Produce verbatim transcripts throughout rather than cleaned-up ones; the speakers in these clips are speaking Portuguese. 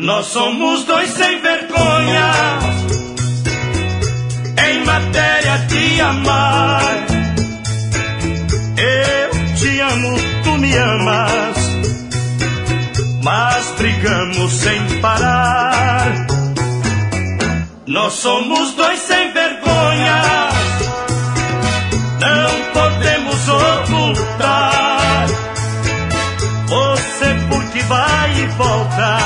Nós somos dois sem vergonha em matéria de amar. Eu te amo, tu me amas, mas brigamos sem parar. Nós somos dois sem vergonha, não podemos ocultar. Você porque vai e volta,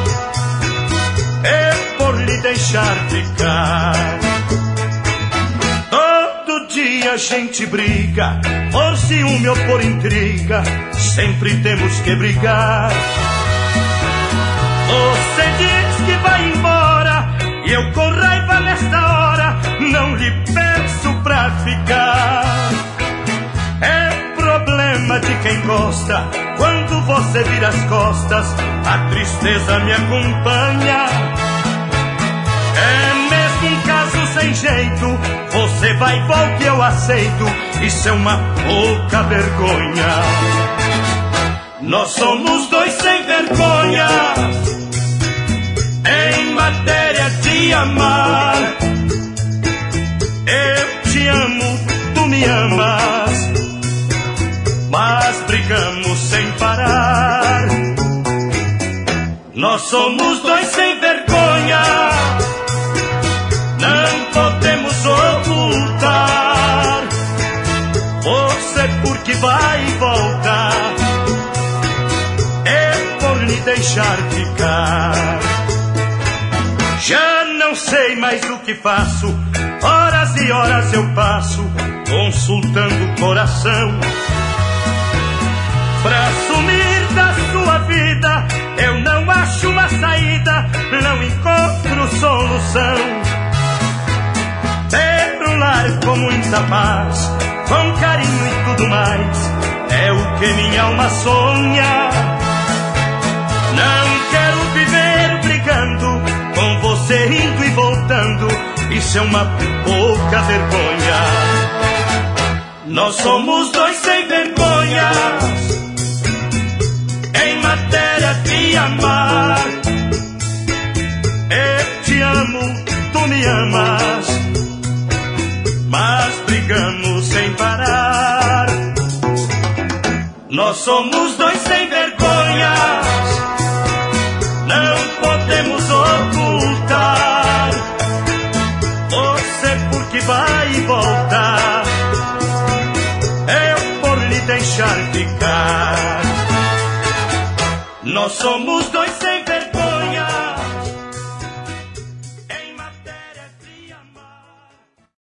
é por lhe deixar ficar. Todo dia a gente briga, por ciúme ou por intriga, sempre temos que brigar. Você diz que vai embora e eu com raiva nesta hora não lhe peço pra ficar. É problema de quem gosta, quando você vira as costas, a tristeza me acompanha. É mesmo um caso sem jeito, você vai e volta e eu aceito, isso é uma pouca vergonha. Nós somos dois sem vergonha em matéria de amar. Eu te amo, tu me amas, mas brigamos sem parar. Nós somos dois sem vergonha, não podemos ocultar. Você porque vai e volta, é por lhe deixar ficar. Já não sei mais o que faço, horas e horas eu passo consultando o coração. Pra sumir da sua vida eu não acho uma saída, não encontro solução. Ter um lar com muita paz, com carinho e tudo mais, é o que minha alma sonha. Não quero viver brigando, com você indo e voltando, isso é uma pouca vergonha. Nós somos dois sem vergonha em matéria de amar. Eu te amo, tu me amas, mas brigamos sem parar. Nós somos dois sem vergonha, não podemos ocultar. Você porque vai e volta, eu por lhe deixar ficar. Nós somos dois sem